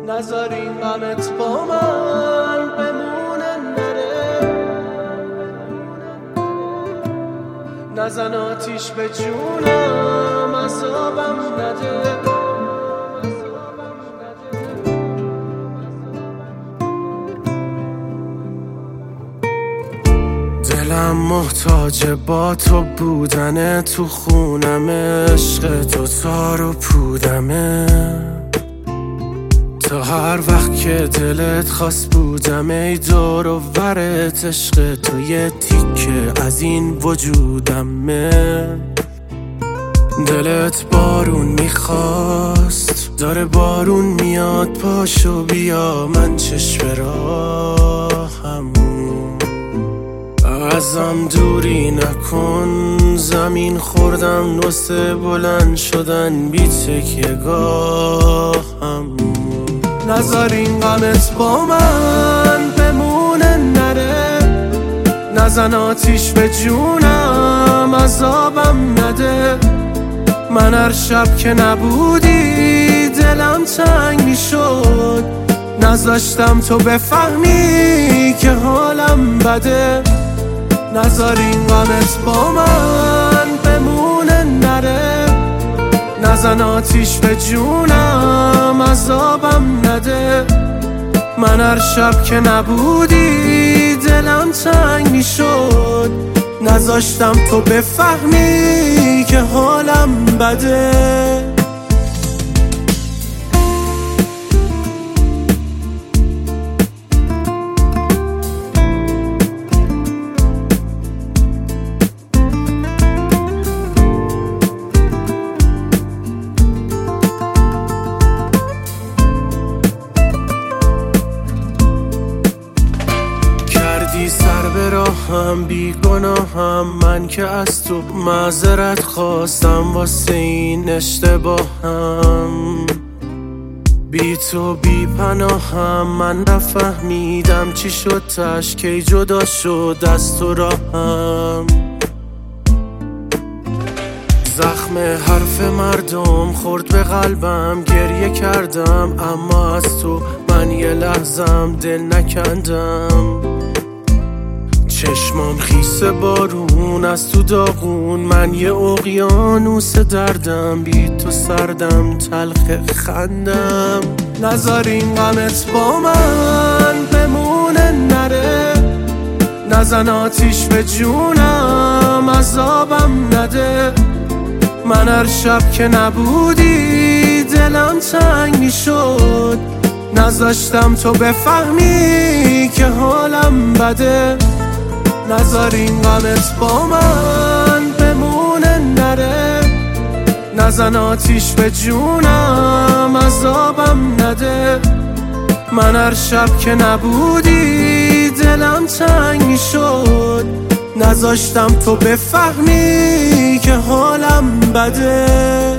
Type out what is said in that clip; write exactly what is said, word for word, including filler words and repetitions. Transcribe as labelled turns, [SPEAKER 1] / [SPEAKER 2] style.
[SPEAKER 1] نذار این غمت با من بمونه نره، نزن آتیش به جونم عذابم نده. دلم محتاج با تو بودنه، تو خونم عشق تو تار و پودمه، تا هر وقت که دلت خواست بودم ای دور و ورت عشق تو یه تیکه از این وجودمه. دلت بارون میخواست داره بارون میاد، پاشو بیا من چشم راهم، ازم دوری نکن زمین خوردم واسه بلند شدن بی تکیه گاهم. نذار این غمت با من بمونه نره، نزن آتیش به جونم عذابم نده. من هر شب که نبودی دلم تنگ میشد، نذاشتم تو بفهمی که حالم بده. نذار این غمت با من بمونه نره، نزن آتیش به جونم عذابم نده. من هر شب که نبودی دلم تنگ میشد، نذاشتم تو بفهمی که حالم بده. سر به راهم بی گناهم، من که از تو معذرت خواستم واسه این اشتباهم. بی تو بی پناهم، من نفهمیدم چی شد تش کی جدا شد از تو راهم. زخم حرف مردم خورد به قلبم، گریه کردم اما از تو من یه لحظم دل نکندم. چشمام خیس بارون از تو داغون، من یه اقیانوس دردم بی تو سردم تلخ خندم. نذار این غمت با من بمونه نره، نزن آتیش به جونم عذابم نده. من هر شب که نبودی دلم تنگ میشد، نذاشتم تو بفهمی که حالم بده. نذار این غمت با من بمونه نره، نزن آتیش به جونم عذابم نده. من هر شب که نبودی دلم تنگ میشد، نذاشتم تو بفهمی که حالم بده.